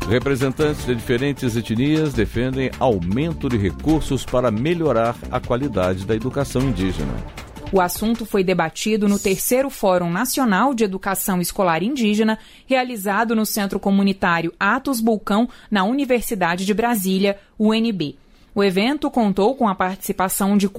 Representantes de diferentes etnias defendem aumento de recursos para melhorar a qualidade da educação indígena. O assunto foi debatido no 3º Fórum Nacional de Educação Escolar Indígena, realizado no Centro Comunitário Atos Bulcão, na Universidade de Brasília, UNB. O evento contou com a participação de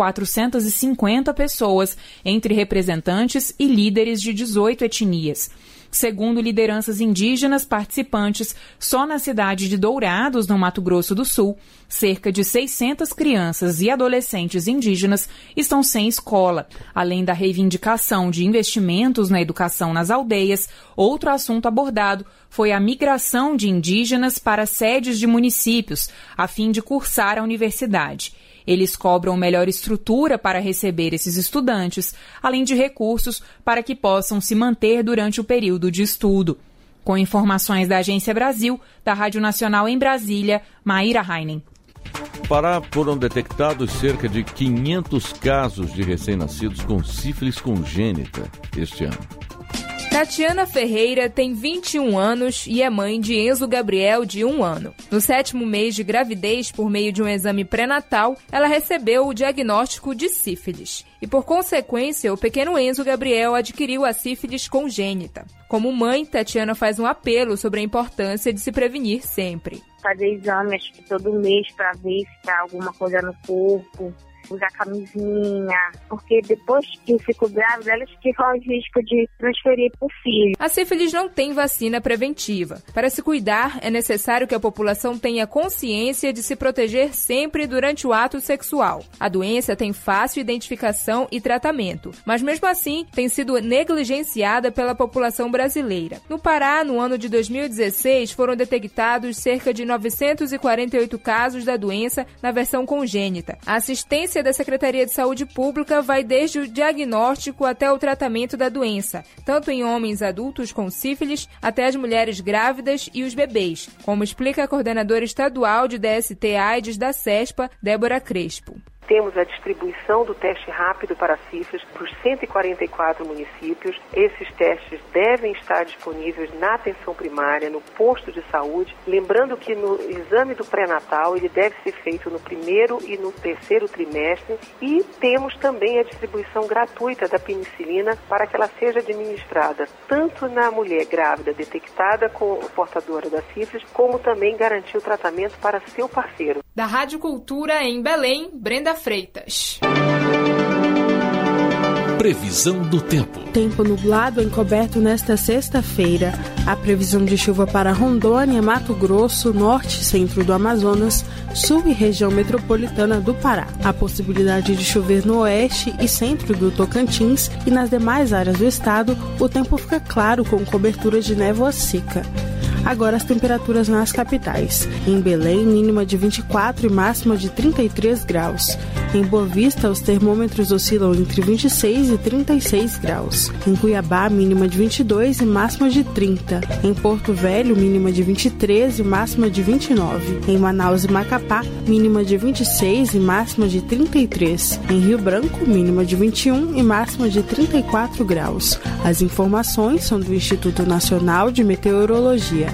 450 pessoas, entre representantes e líderes de 18 etnias. Segundo lideranças indígenas participantes, só na cidade de Dourados, no Mato Grosso do Sul, cerca de 600 crianças e adolescentes indígenas estão sem escola. Além da reivindicação de investimentos na educação nas aldeias, outro assunto abordado foi a migração de indígenas para sedes de municípios, a fim de cursar a universidade. Eles cobram melhor estrutura para receber esses estudantes, além de recursos para que possam se manter durante o período de estudo. Com informações da Agência Brasil, da Rádio Nacional em Brasília, Maíra Heinen. No Pará foram detectados cerca de 500 casos de recém-nascidos com sífilis congênita este ano. Tatiana Ferreira tem 21 anos e é mãe de Enzo Gabriel, de 1 ano. No 7º mês de gravidez, por meio de um exame pré-natal, ela recebeu o diagnóstico de sífilis. E, por consequência, o pequeno Enzo Gabriel adquiriu a sífilis congênita. Como mãe, Tatiana faz um apelo sobre a importância de se prevenir sempre. Fazer exame, acho que todo mês, para ver se está alguma coisa no corpo. Usar camisinha, porque depois que eu fico grávida, elas ficam ao risco de transferir para o filho. A sífilis não tem vacina preventiva. Para se cuidar, é necessário que a população tenha consciência de se proteger sempre durante o ato sexual. A doença tem fácil identificação e tratamento, mas mesmo assim tem sido negligenciada pela população brasileira. No Pará, no ano de 2016, foram detectados cerca de 948 casos da doença na versão congênita. A assistência da Secretaria de Saúde Pública vai desde o diagnóstico até o tratamento da doença, tanto em homens adultos com sífilis até as mulheres grávidas e os bebês, como explica a coordenadora estadual de DST-AIDS da CESPA, Débora Crespo. Temos a distribuição do teste rápido para sífilis para os 144 municípios. Esses testes devem estar disponíveis na atenção primária, no posto de saúde. Lembrando que no exame do pré-natal, ele deve ser feito no 1º e no 3º trimestre. E temos também a distribuição gratuita da penicilina para que ela seja administrada tanto na mulher grávida detectada com portadora da sífilis, como também garantir o tratamento para seu parceiro. Da Rádio Cultura em Belém, Brenda Freitas. Previsão do tempo. Tempo nublado encoberto nesta sexta-feira. A previsão de chuva para Rondônia, Mato Grosso, norte e centro do Amazonas, sul e região metropolitana do Pará. A possibilidade de chover no oeste e centro do Tocantins e nas demais áreas do estado, o tempo fica claro com cobertura de névoa seca. Agora as temperaturas nas capitais. Em Belém, mínima de 24 e máxima de 33 graus. Em Boa Vista, os termômetros oscilam entre 26 e 36 graus. Em Cuiabá, mínima de 22 e máxima de 30. Em Porto Velho, mínima de 23 e máxima de 29. Em Manaus e Macapá, mínima de 26 e máxima de 33. Em Rio Branco, mínima de 21 e máxima de 34 graus. As informações são do Instituto Nacional de Meteorologia.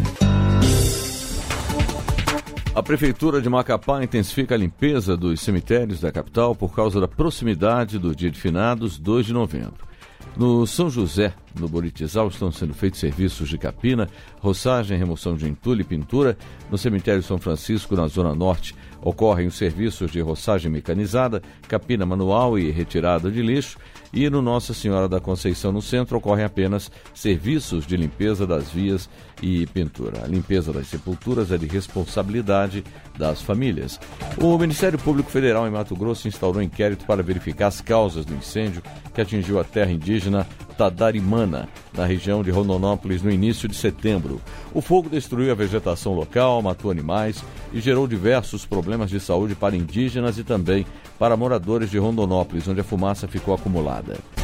A Prefeitura de Macapá intensifica a limpeza dos cemitérios da capital por causa da proximidade do Dia de Finados, 2 de novembro. No São José, no Boritizal, estão sendo feitos serviços de capina, roçagem, remoção de entulho e pintura. No cemitério São Francisco, na Zona Norte, ocorrem os serviços de roçagem mecanizada, capina manual e retirada de lixo. E no Nossa Senhora da Conceição, no centro, ocorrem apenas serviços de limpeza das vias e pintura. A limpeza das sepulturas é de responsabilidade das famílias. O Ministério Público Federal em Mato Grosso instaurou um inquérito para verificar as causas do incêndio que atingiu a terra indígena Tadarimana, na região de Rondonópolis, no início de setembro. O fogo destruiu a vegetação local, matou animais e gerou diversos problemas de saúde para indígenas e também para moradores de Rondonópolis, onde a fumaça ficou acumulada.